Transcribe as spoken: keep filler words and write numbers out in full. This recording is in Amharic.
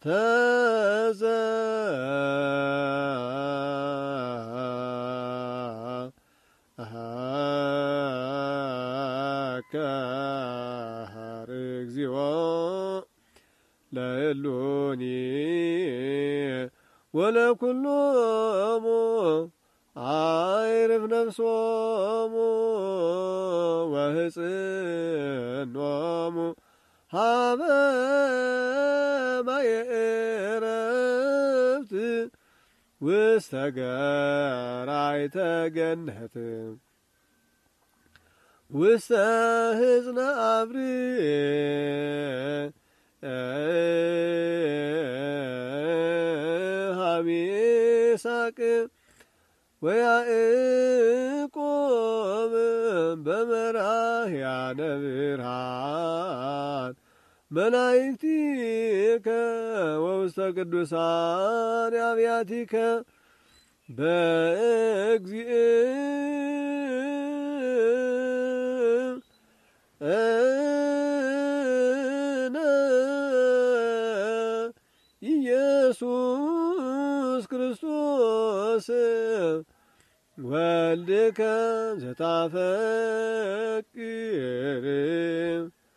ተዘከር እግዚኦ ለእሉኒ ወለኩሎሙ አይርፍ ነፍሶሙ ወህፅኖሙ ሀበ ማየ ዕረፍት ውስተ ገራይተ ገነት ውስተ ህፅነ አብርዕ ሀሚሳቅ ወያዕቆብ በመራህያነ ብርሃን መላእክቲከ ወውስተ ቅዱሳን አብያቲከ በእግዚእነ ኢየሱስ ክርስቶስ ወልድከ ዘታፈቅር